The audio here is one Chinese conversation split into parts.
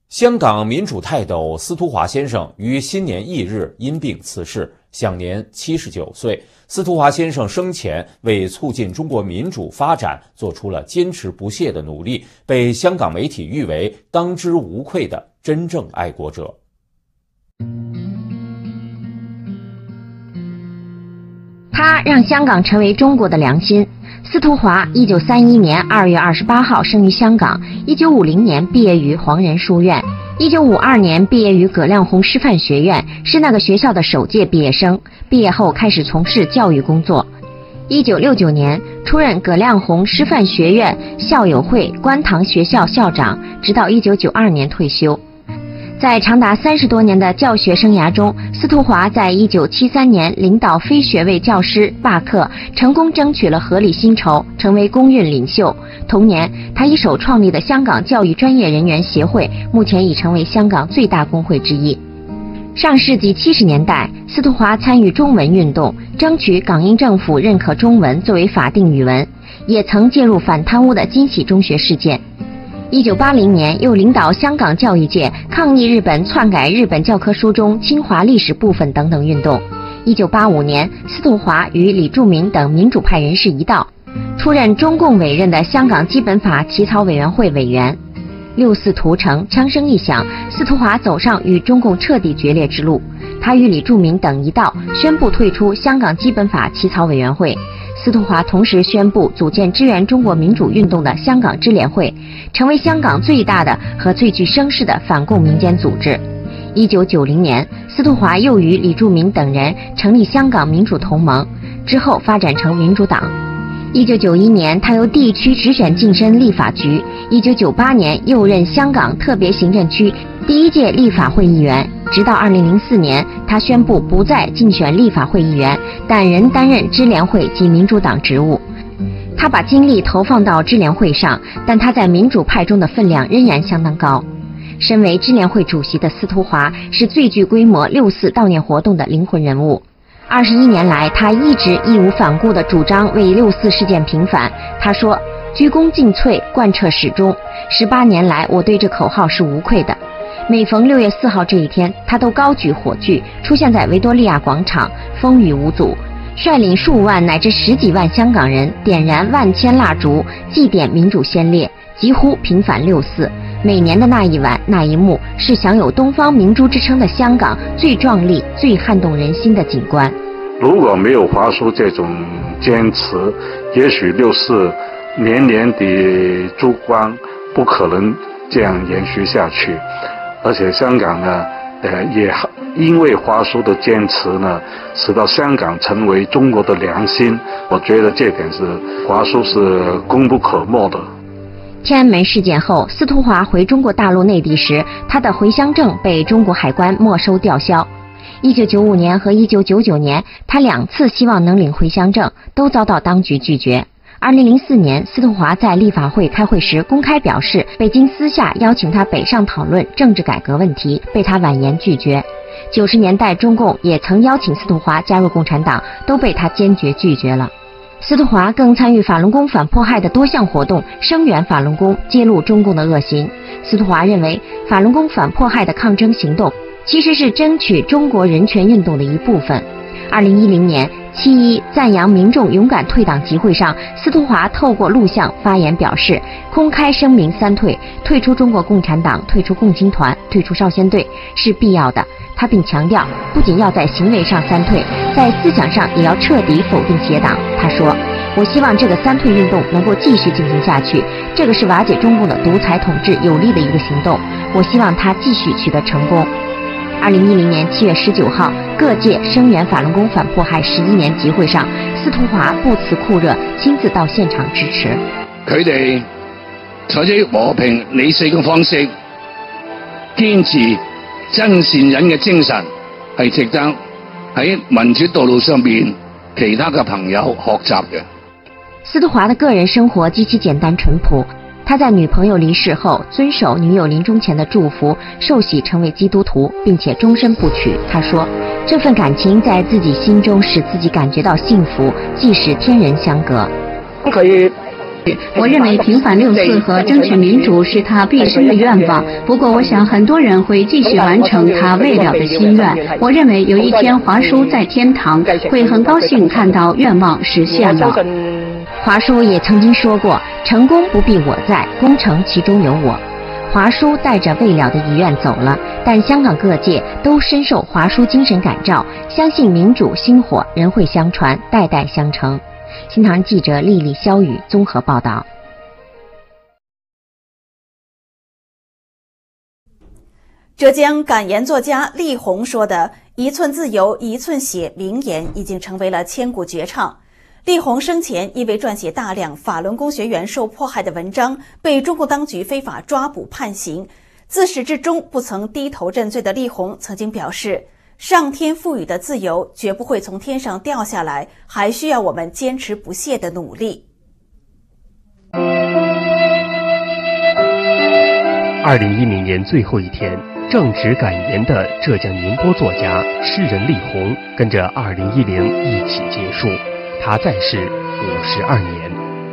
香港民主泰斗司徒华先生于新年翌日因病辞世，享年79岁。司徒华先生生前为促进中国民主发展做出了坚持不懈的努力，被香港媒体誉为当之无愧的真正爱国者。 他让香港成为中国的良心。司徒华1931年2月28号生于香港，1950年毕业于黄仁书院，1952年毕业于葛量洪师范学院，是那个学校的首届毕业生。毕业后开始从事教育工作。1969年出任葛量洪师范学院校友会观塘学校校长，直到1992年退休。在长达30多年的教学生涯中，司徒华在1973年领导非学位教师罢课，成功争取了合理薪酬，成为公运领袖。同年，他一手创立的香港教育专业人员协会，目前已成为香港最大工会之一。上世纪70年代，司徒华参与中文运动，争取港英政府认可中文作为法定语文，也曾介入反贪污的金禧中学事件。1980年，又领导香港教育界抗议日本篡改日本教科书中清华历史部分等等运动。1985年，司徒华与李柱铭等民主派人士一道，出任中共委任的香港基本法起草委员会委员。6四屠城，枪声一响，司徒华走上与中共彻底决裂之路。他与李柱铭等一道，宣布退出香港基本法起草委员会。司徒华同时宣布组建支援中国民主运动的香港支联会，成为香港最大的和最具声势的反共民间组织。1990年，司徒华又与李柱铭等人成立香港民主同盟，之后发展成民主党。1991年，他由地区直选晋升立法局。1998年，又任香港特别行政区第1届立法会议员。直到2004年，他宣布不再竞选立法会议员，但仍担任支联会及民主党职务。他把精力投放到支联会上，但他在民主派中的分量仍然相当高。身为支联会主席的司徒华是最具规模6四悼念活动的灵魂人物。21年来，他一直义无反顾地主张为6四事件平反。他说：“鞠躬尽瘁，贯彻始终。18年来，我对这口号是无愧的。”每逢6月4号这一天，他都高举火炬，出现在维多利亚广场，风雨无阻，率领数万乃至10几万香港人点燃万千蜡烛，祭奠民主先烈，疾呼平反6四。每年的那一晚那一幕，是享有东方明珠之称的香港最壮丽、最撼动人心的景观。 如果没有华叔这种坚持，也许6四年年的烛光不可能这样延续下去。而且香港呢，也因为华叔的坚持呢，使到香港成为中国的良心。我觉得这点是华叔是功不可没的。 天安门事件后，司徒华回中国大陆内地时，他的回乡证被中国海关没收吊销。1995年和1999年，他2次希望能领回乡证，都遭到当局拒绝。2004年，司徒华在立法会开会时公开表示，北京私下邀请他北上讨论政治改革问题，被他婉言拒绝。90年代，中共也曾邀请司徒华加入共产党，都被他坚决拒绝了。司徒华更参与法轮功反迫害的多项活动，声援法轮功，揭露中共的恶行。司徒华认为，法轮功反迫害的抗争行动其实是争取中国人权运动的一部分。2010年7·1赞扬民众勇敢退党集会上，司徒华透过录像发言表示，公开声明3退：退出中国共产党，退出共青团，退出少先队是必要的。他并强调，不仅要在行为上3退，在思想上也要彻底否定邪党。他说：“我希望这个3退运动能够继续进行下去，这个是瓦解中共的独裁统治有力的一个行动。我希望它继续取得成功。”2010年7月19号，各界声援法轮功反迫害11年集會上，司徒華不辭酷熱，親自到現場支持。 佢哋採取和平理性嘅方式，堅持真善忍嘅精神，係值得喺民主道路上邊其他嘅朋友學習嘅。 司徒華的個人生活極其簡單淳樸。他在女朋友離世後，遵守女友臨終前的祝福，受洗成為基督徒，並且終身不娶。他說，這份感情在自己心中使自己感覺到幸福，即使天人相隔。 佢我认为平反6·4和争取民主是他毕生的愿望，不过我想很多人会继续完成他未了的心愿。我认为有一天华叔在天堂会很高兴看到愿望实现了。 华叔也曾经说过，成功不必我在，功成其中有我。华叔带着未了的遗愿走了，但香港各界都深受华叔精神感召，相信民主薪火人会相传，代代相承。新唐人记者丽丽、肖宇综合报道。 浙江感言作家力宏说的“一寸自由一寸血”名言已经成为了千古绝唱。力宏生前因为撰写大量法轮功学员受迫害的文章，被中共当局非法抓捕判刑。自始至终不曾低头认罪的力宏曾经表示，上天赋予的自由绝不会从天上掉下来，还需要我们坚持不懈的努力。 2010年最后一天，正值感言的浙江宁波作家、诗人力宏跟着2010一起结束，他在世52年。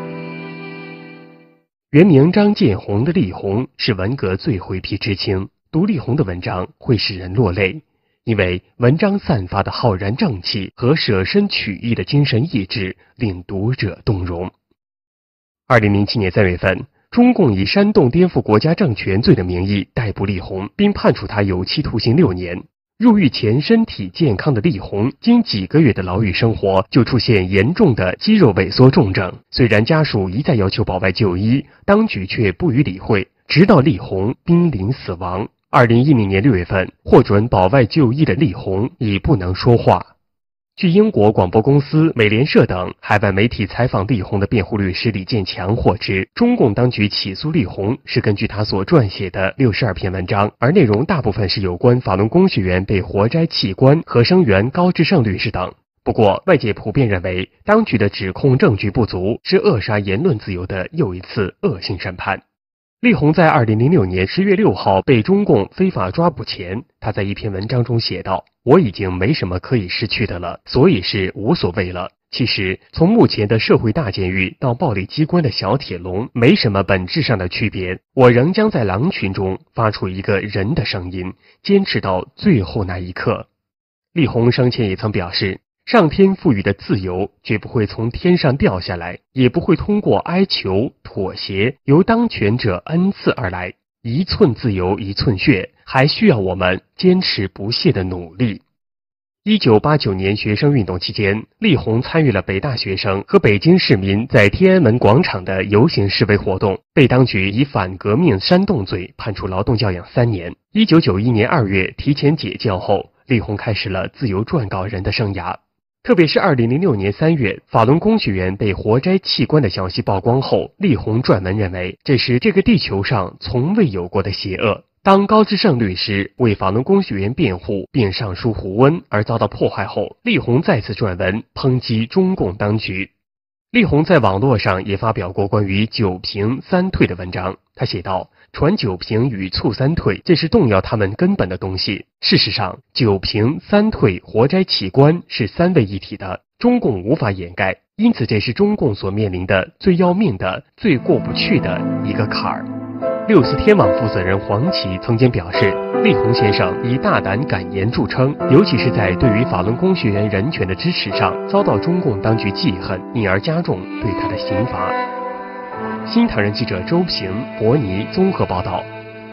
原名张建宏的力宏是文革最后一批知青，读力宏的文章会使人落泪，因为文章散发的浩然正气和舍身取义的精神意志令读者动容。2007年3月份，中共以煽动颠覆国家政权罪的名义逮捕力宏，并判处他有期徒刑6年。入狱前身体健康的力宏，经几个月的牢狱生活，就出现严重的肌肉萎缩重症。虽然家属一再要求保外就医，当局却不予理会，直到力宏濒临死亡。2010年6月份，获准保外就医的力宏已不能说话。据英国广播公司、美联社等海外媒体采访力宏的辩护律师李建强获知，中共当局起诉力宏是根据他所撰写的62篇文章，而内容大部分是有关法轮功学员被活摘器官和声援高志胜律师等。不过，外界普遍认为，当局的指控证据不足，是扼杀言论自由的又一次恶性审判。力宏在2006年10月6号被中共非法抓捕前，他在一篇文章中写道：“我已经没什么可以失去的了，所以是无所谓了。”其实，从目前的社会大监狱到暴力机关的小铁笼，没什么本质上的区别。我仍将在狼群中发出一个人的声音，坚持到最后那一刻。力宏生前也曾表示，上天赋予的自由绝不会从天上掉下来，也不会通过哀求、妥协由当权者恩赐而来。一寸自由一寸血，还需要我们坚持不懈的努力。1989年学生运动期间，力宏参与了北大学生和北京市民在天安门广场的游行示威活动，被当局以反革命煽动罪判处劳动教养3年。1991年2月提前解教后，力宏开始了自由撰稿人的生涯。特别是2006年3月，法轮功学员被活摘器官的消息曝光后，力宏撰文认为这是这个地球上从未有过的邪恶。当高志胜律师为法轮功学员辩护并上书胡温而遭到迫害后，力宏再次撰文抨击中共当局。力宏在网络上也发表过关于九平三退的文章，他写道：传九平与促三退，这是动摇他们根本的东西。事实上，九平三退活摘器官是三位一体的，中共无法掩盖，因此这是中共所面临的最要命的、最过不去的一个坎儿。64天网负责人黄琦曾经表示，力宏先生以大胆敢言著称，尤其是在对于法轮功学员人权的支持上，遭到中共当局记恨，因而加重对他的刑罚。新唐人记者周平、伯尼综合报道。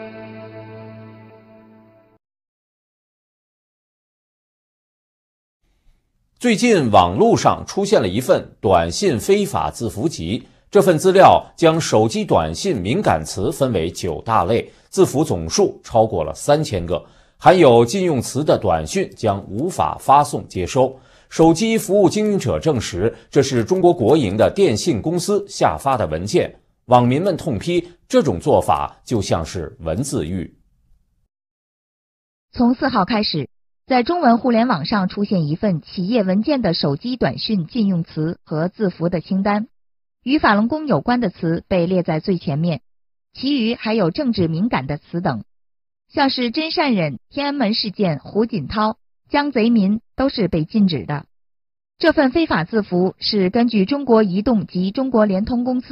最近网络上出现了一份短信非法字符集，这份资料将手机短信敏感词分为9大类，字符总数超过了3000个，含有禁用词的短讯将无法发送接收。手机服务经营者证实，这是中国国营的电信公司下发的文件。网民们痛批这种做法就像是文字狱。 从4号开始，在中文互联网上出现一份企业文件的手机短讯禁用词和字符的清单，与法轮功有关的词被列在最前面，其余还有政治敏感的词等，像是真善忍、天安门事件、胡锦涛、江贼民都是被禁止的。这份非法字符是根据中国移动及中国联通公司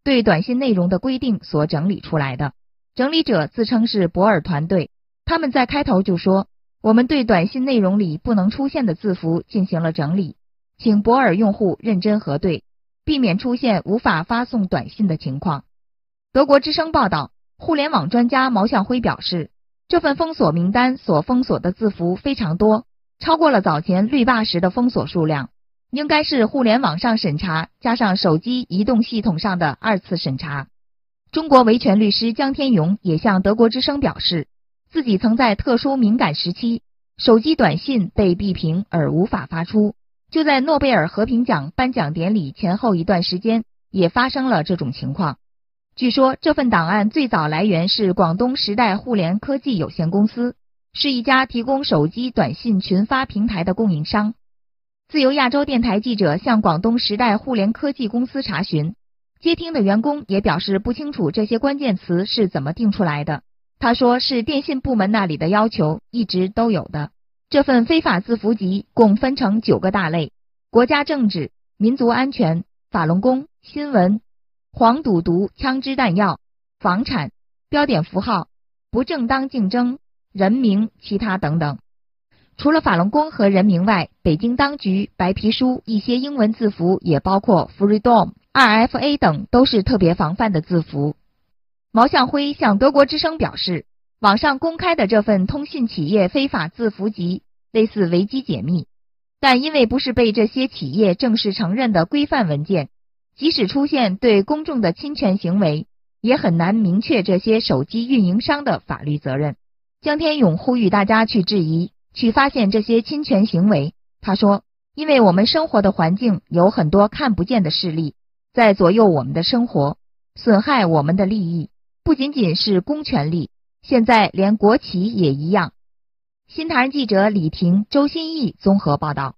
对短信内容的规定所整理出来的。整理者自称是博尔团队，他们在开头就说，我们对短信内容里不能出现的字符进行了整理，请博尔用户认真核对，避免出现无法发送短信的情况。德国之声报道，互联网专家毛向辉表示，这份封锁名单所封锁的字符非常多，超过了早前绿霸时的封锁数量，应该是互联网上审查加上手机移动系统上的2次审查。中国维权律师江天勇也向德国之声表示，自己曾在特殊敏感时期，手机短信被闭屏而无法发出，就在诺贝尔和平奖颁奖典礼前后一段时间也发生了这种情况。据说这份档案最早来源是广东时代互联科技有限公司，是一家提供手机短信群发平台的供应商。自由亚洲电台记者向广东时代互联科技公司查询，接听的员工也表示不清楚这些关键词是怎么定出来的。他说是电信部门那里的要求，一直都有的。这份非法字符集共分成9个大类：国家政治、民族安全、法轮功、新闻、黄赌毒、枪支弹药、房产、标点符号、不正当竞争、人名、其他等等。除了法轮功和人名外，北京当局白皮书一些英文字符也包括 Freedom、RFA 等，都是特别防范的字符。毛向辉向德国之声表示，网上公开的这份通信企业非法字符集类似维基解密，但因为不是被这些企业正式承认的规范文件，即使出现对公众的侵权行为，也很难明确这些手机运营商的法律责任。江天勇呼吁大家去质疑，去发现这些侵权行为。他说，因为我们生活的环境有很多看不见的势力在左右我们的生活，损害我们的利益，不仅仅是公权力，现在连国企也一样。新唐人记者李婷、周新义综合报道。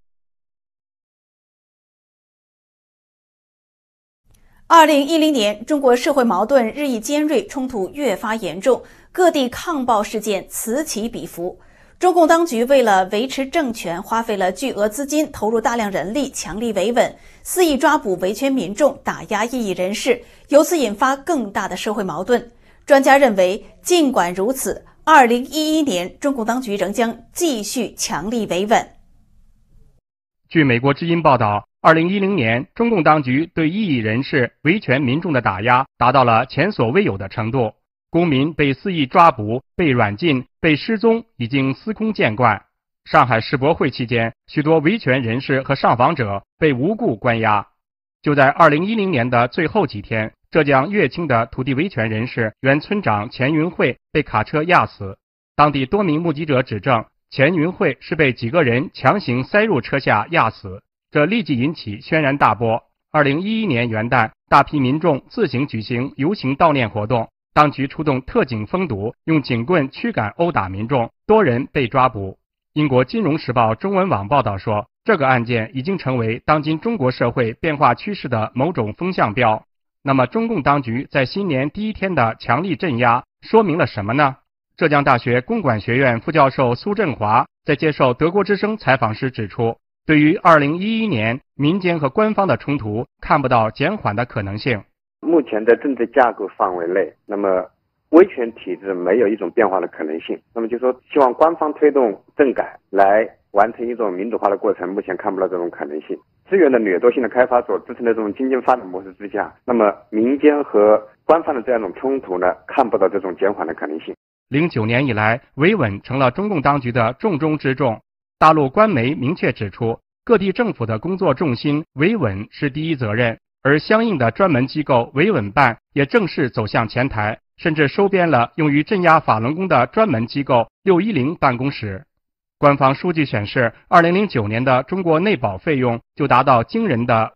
2010年，中国社会矛盾日益尖锐，冲突越发严重，各地抗暴事件此起彼伏。中共当局为了维持政权，花费了巨额资金，投入大量人力，强力维稳，肆意抓捕维权民众，打压异议人士，由此引发更大的社会矛盾。专家认为，尽管如此，2011年中共当局仍将继续强力维稳。 据美国之音报道，2010年中共当局对异议人士、维权民众的打压达到了前所未有的程度。公民被肆意抓捕、被软禁、被失踪已经司空见惯。上海世博会期间，许多维权人士和上访者被无故关押。就在2010年的最后几天，浙江乐清的土地维权人士原村长钱云慧被卡车压死。当地多名目击者指证，钱云慧是被几个人强行塞入车下压死，这立即引起轩然大波。2011年元旦，大批民众自行举行游行悼念活动。当局出动特警封堵，用警棍驱赶殴打民众，多人被抓捕。英国金融时报中文网报道说，这个案件已经成为当今中国社会变化趋势的某种风向标。那么中共当局在新年第一天的强力镇压说明了什么呢？浙江大学公管学院副教授苏振华在接受德国之声采访时指出，对于2011年民间和官方的冲突，看不到减缓的可能性。 目前的政治架构范围内，那么威权体制没有一种变化的可能性。那么就说希望官方推动政改来完成一种民主化的过程，目前看不到这种可能性。资源的掠夺性的开发所支撑的这种经济发展模式之下，那么民间和官方的这样一种冲突呢，看不到这种减缓的可能性。 09年以来，维稳成了中共当局的重中之重。大陆官媒明确指出，各地政府的工作重心，维稳是第一责任。而相应的专门机构维稳办也正式走向前台，甚至收编了用于镇压法轮功的专门机构610办公室。官方数据显示，2009年的中国内保费用就达到惊人的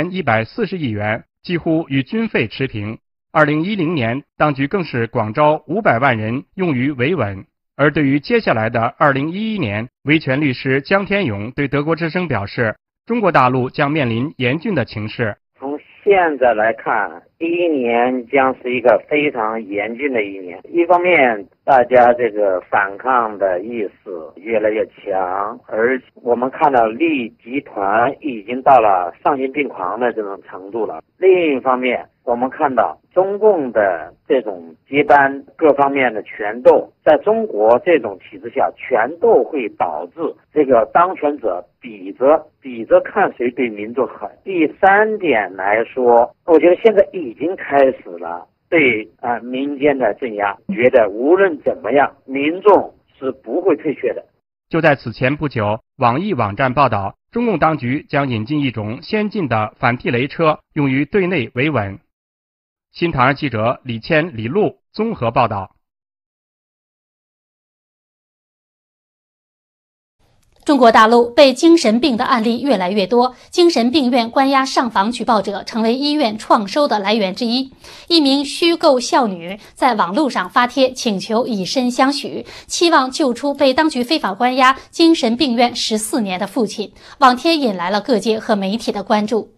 5140亿元，几乎与军费持平。2010年，当局更是广招500万人用于维稳。而对于接下来的2011年，维权律师江天勇对德国之声表示，中国大陆将面临严峻的情势。 从现在来看，11年将是一个非常严峻的一年。一方面，大家这个反抗的意识越来越强，而我们看到利益集团已经到了丧心病狂的这种程度了。另一方面， 我们看到中共的这种接班各方面的权斗，在中国这种体制下，权斗会导致这个当权者比着看谁对民众狠。第三点来说，我觉得现在已经开始了对民间的镇压，觉得无论怎么样，民众是不会退却的。 就在此前不久，网易网站报道，中共当局将引进一种先进的反地雷车，用于对内维稳。新唐人记者李谦、李璐综合报道。 中国大陆被精神病的案例越来越多，精神病院关押上访举报者成为医院创收的来源之一。一名虚构少女在网络上发帖请求以身相许，期望救出被当局非法关押精神病院14年的父亲。网帖引来了各界和媒体的关注。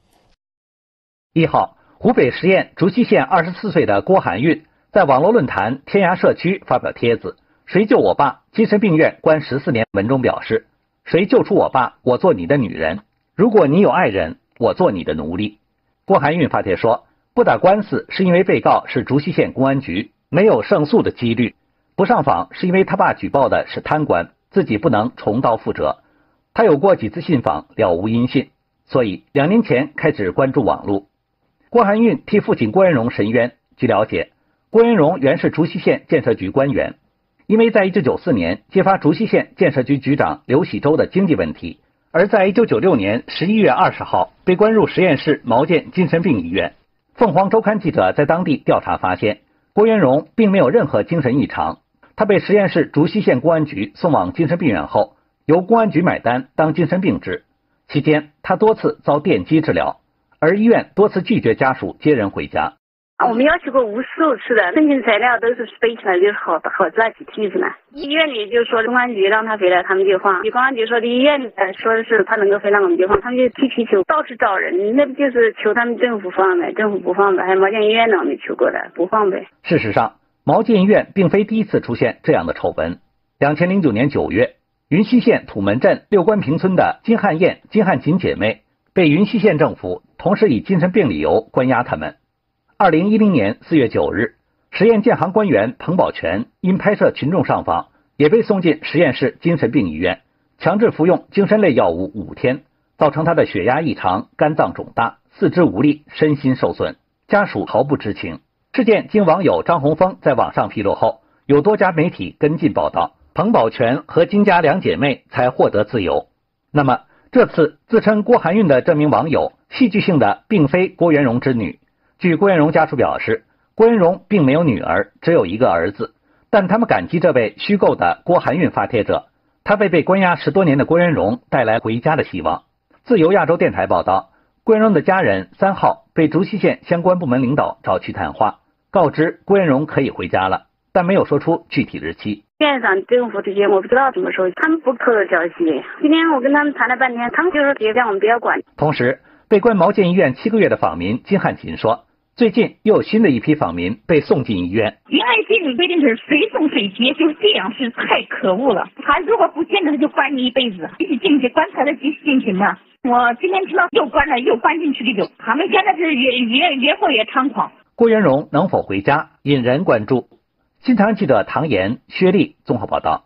1号，湖北十堰竹溪县24岁的郭涵运在网络论坛天涯社区发表帖子，谁救我爸？精神病院关14年。文中表示，谁救出我爸，我做你的女人；如果你有爱人，我做你的奴隶。郭涵运发帖说，不打官司是因为被告是竹溪县公安局，没有胜诉的几率；不上访是因为他爸举报的是贪官，自己不能重蹈覆辙。他有过几次信访，了无音信，所以2年前开始关注网络。郭涵运替父亲郭元荣申冤。据了解，郭元荣原是竹溪县建设局官员，因为在1994年揭发竹溪县建设局局长刘喜洲的经济问题，而在1996年11月20号被关入十堰市毛建精神病医院。凤凰周刊记者在当地调查发现，郭元荣并没有任何精神异常。他被十堰市竹溪县公安局送往精神病院后，由公安局买单当精神病治，期间他多次遭电击治疗，而医院多次拒绝家属接人回家。 我们要求过无数次的，申请材料都是背起来就是好那几梯子呢。医院里就说公安局让他回来，他们就放；公安局说的医院说的是他能够回来，我们就放。他们就踢皮球，到处找人，那不就是求他们政府放呗？政府不放呗，还有毛建医院呢，我们求过了，不放呗。 事实上，毛建医院并非第一次出现这样的丑闻。2009年9月，云溪县土门镇六关坪村的金汉燕、金汉琴姐妹被云溪县政府同时以精神病理由关押他们。2010年4月9日，十堰建行官员彭宝全因拍摄群众上访，也被送进十堰市精神病医院，强制服用精神类药物5天，造成他的血压异常、肝脏肿大、四肢无力、身心受损，家属毫不知情。事件经网友张红峰在网上披露后，有多家媒体跟进报道，彭宝全和金家两姐妹才获得自由。那么这次自称郭涵运的这名网友，戏剧性的并非郭元荣之女。据郭元荣家属表示，郭元荣并没有女儿，只有一个儿子，但他们感激这位虚构的郭涵运发帖者，他为被关押10多年的郭元荣带来回家的希望。自由亚洲电台报道，郭元荣的家人3号被竹溪县相关部门领导找去谈话，告知郭元荣可以回家了，但没有说出具体日期。 院长、政府这些我不知道怎么说，他们不透露消息。今天我跟他们谈了半天，他们就说别让我们不要管。 同时，被关毛建医院7个月的访民金汉琴说，最近又有新的一批访民被送进医院。 原来这种规定是随送随接，就是这样，是太可恶了。他如果不见得，他就关你一辈子，继续进去，棺材的继续进去嘛。我今天听到又关了，又关进去这种，他们现在是越过越猖狂。 郭元荣能否回家，引人关注。新唐人记者唐岩、薛丽综合报道。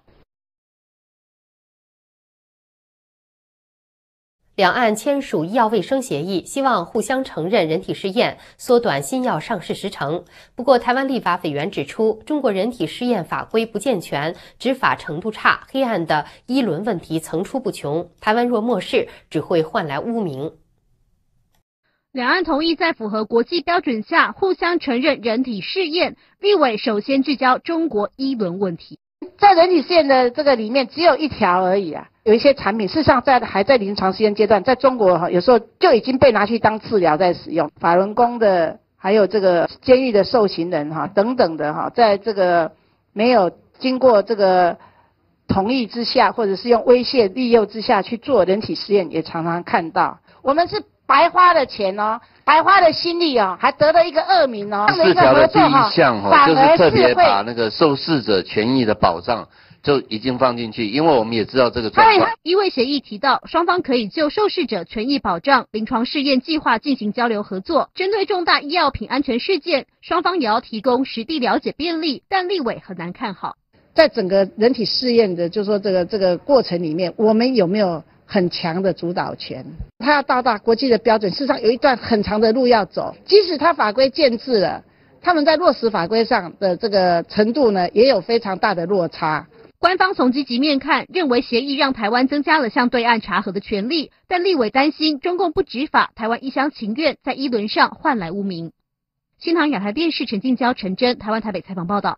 两岸签署医药卫生协议，希望互相承认人体试验，缩短新药上市时程。不过，台湾立法委员指出，中国人体试验法规不健全，执法程度差，黑暗的医伦问题层出不穷。台湾若漠视，只会换来污名。 两岸同意在符合国际标准下互相承认人体试验，立委首先聚焦中国医伦问题。 在人体试验的这个里面只有一条而已啊，有一些产品事实上还在临床试验阶段，在中国有时候就已经被拿去当治疗在使用。法轮功的还有这个监狱的受刑人等等的在这个没有经过这个同意之下，或者是用威胁利诱之下去做人体试验，也常常看到。我们是白花了钱白花了心力还得了一个恶名 4条的第一项就是特别把那个受试者权益的保障就已经放进去，因为我们也知道这个状况。 医卫协议提到，双方可以就受试者权益保障、临床试验计划进行交流合作。针对重大医药品安全事件，双方也要提供实地了解便利，但立委很难看好。 在整个人体试验的，就是说这个过程里面，我们有没有很强的主导权？它要到达国际的标准，事实上有一段很长的路要走。即使它法规建制了，他们在落实法规上的这个程度呢，也有非常大的落差。 官方从积极面看，认为协议让台湾增加了向对岸查核的权利，但立委担心中共不执法，台湾一厢情愿在一轮上换来污名。新唐亚太电视陈静娇、陈真，台湾台北采访报道。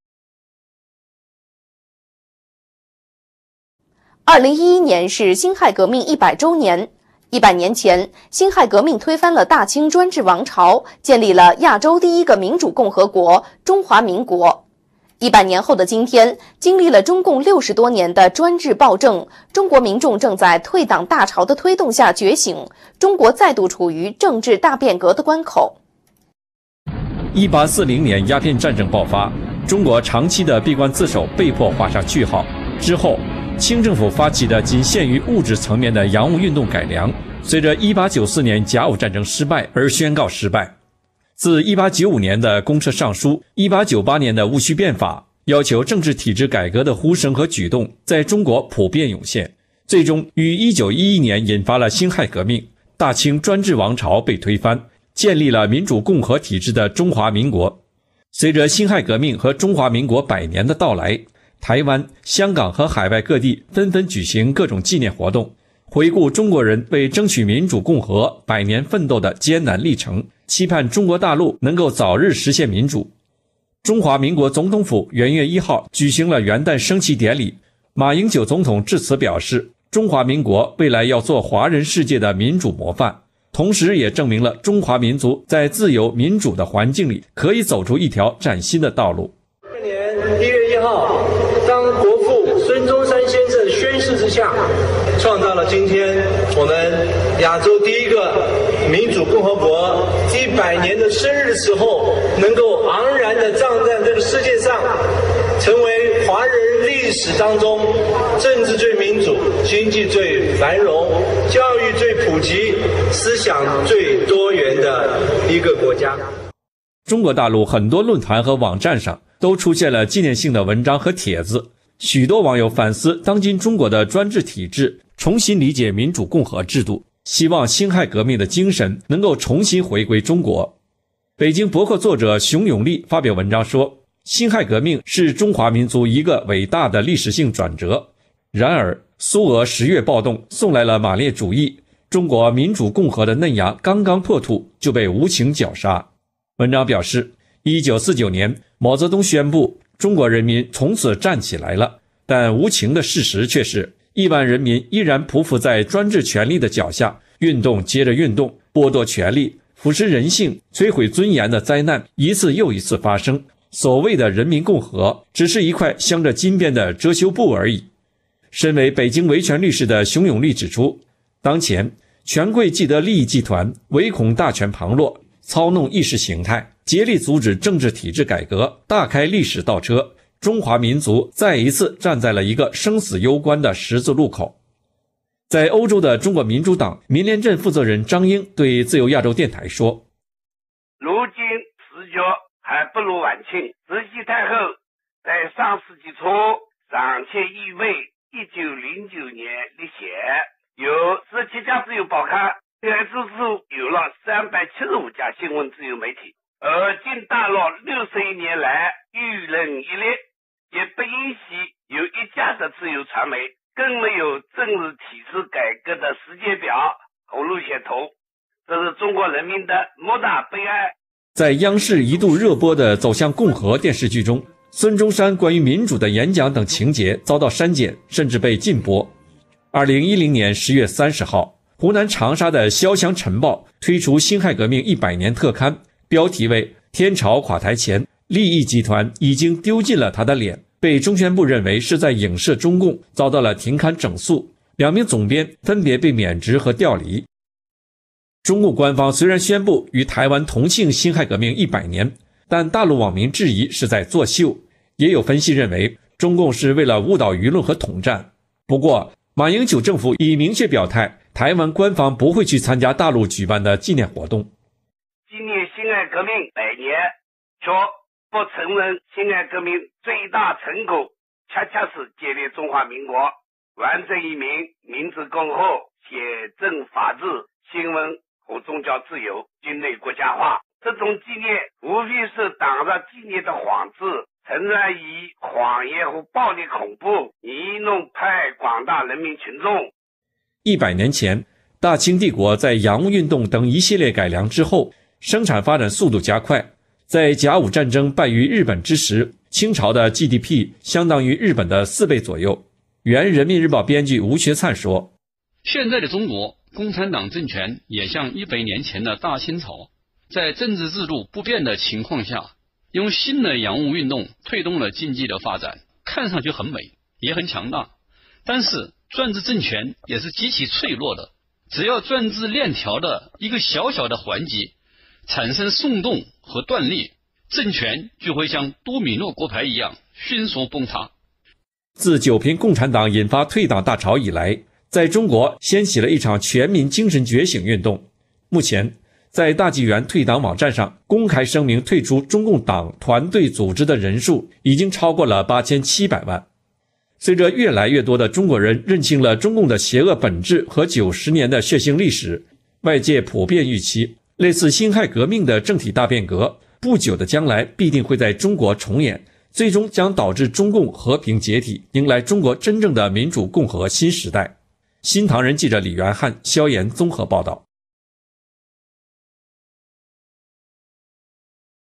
2011年是辛亥革命100周年。100年前，辛亥革命推翻了大清专制王朝，建立了亚洲第一个民主共和国——中华民国。100年后的今天，经历了中共60多年的专制暴政，中国民众正在退党大潮的推动下觉醒，中国再度处于政治大变革的关口。 1840年鸦片战争爆发，中国长期的闭关自守被迫画上句号。之后，清政府发起的仅限于物质层面的洋务运动改良，随着1894年甲午战争失败而宣告失败。自1895年的公设尚书、1898年的戊戌变法，要求政治体制改革的呼声和举动在中国普遍涌现，最终于1911年引发了辛亥革命，大清专制王朝被推翻，建立了民主共和体制的中华民国。随着辛亥革命和中华民国100年的到来，台湾、香港和海外各地纷纷举行各种纪念活动，回顾中国人为争取民主共和100年奋斗的艰难历程，期盼中国大陆能够早日实现民主。中华民国总统府元月1号举行了元旦升旗典礼，马英九总统致辞表示，中华民国未来要做华人世界的民主模范，同时也证明了中华民族在自由民主的环境里可以走出一条崭新的道路。 去年1月1号，当国父孙中山先生宣誓之下，创造了今天我们亚洲第一个民主共和国100年的生日的时候，能够昂然地站在这个世界上，成为华人历史当中政治最民主、经济最繁荣、教育最普及、思想最多元的一个国家。 中国大陆很多论坛和网站上都出现了纪念性的文章和帖子，许多网友反思当今中国的专制体制，重新理解民主共和制度，希望辛亥革命的精神能够重新回归中国。北京博客作者熊永利发表文章说，辛亥革命是中华民族一个伟大的历史性转折。然而，苏俄10月暴动送来了马列主义，中国民主共和的嫩芽刚刚破土就被无情绞杀。文章表示，1949年毛泽东宣布中国人民从此站起来了，但无情的事实却是亿万人民依然匍匐在专制权力的脚下，运动接着运动，剥夺权利，腐蚀人性，摧毁尊严的灾难一次又一次发生。所谓的人民共和只是一块镶着金边的遮羞布而已。身为北京维权律师的熊永利指出，当前权贵既得利益集团唯恐大权旁落，操弄意识形态，竭力阻止政治体制改革，大开历史倒车，中华民族再一次站在了一个生死攸关的十字路口。在欧洲的中国民主党民联镇负责人张英对自由亚洲电台说， 如今时局还不如晚清，慈禧太后在上世纪初上迁御位1909年立宪，由17家自由报刊改组出有了375家新闻自由媒体，而今大陆61年来愈人一列，也不允许有一家的自由传媒，更没有政治体制改革的时间表和路线图，这是中国人民的莫大悲哀。 在央视一度热播的《走向共和》电视剧中，孙中山关于民主的演讲等情节遭到删减，甚至被禁播。2010年10月30号，湖南长沙的《潇湘晨报》推出辛亥革命100年特刊，标题为“天朝垮台前，利益集团已经丢尽了他的脸”，被中宣部认为是在影射中共，遭到了停刊整肃，2名总编分别被免职和调离。中共官方虽然宣布与台湾同庆辛亥革命100年，但大陆网民质疑是在作秀。也有分析认为， 中共是为了误导舆论和统战。不过，马英九政府已明确表态，台湾官方不会去参加大陆举办的纪念活动。 纪念辛亥革命100年，却不承认辛亥革命最大成果，恰恰是建立中华民国，完成一名民主共和、宪政法治、新闻和宗教自由、境内国家化。这种纪念无非是党上纪念的幌子，诚然以谎言和暴力恐怖愚弄派广大人民群众。 100年前，大清帝国在洋务运动等一系列改良之后，生产发展速度加快。在甲午战争败于日本之时，清朝的 GDP 相当于日本的4倍左右。原人民日报编辑吴学灿说， 现在的中国共产党政权也像100年前的大清朝，在政治制度不变的情况下，用新的洋务运动推动了经济的发展，看上去很美，也很强大。但是专制政权也是极其脆弱的，只要专制链条的一个小小的环节产生松动和断裂，政权就会像多米诺骨牌一样迅速崩塌。 自九平共产党引发退党大潮以来，在中国掀起了一场全民精神觉醒运动。目前，在大纪元退党网站上公开声明退出中共党团队组织的人数已经超过了8700万。随着越来越多的中国人认清了中共的邪恶本质和90年的血腥历史，外界普遍预期，类似辛亥革命的政体大变革，不久的将来必定会在中国重演，最终将导致中共和平解体，迎来中国真正的民主共和新时代。新唐人记者李元汉、萧炎综合报道。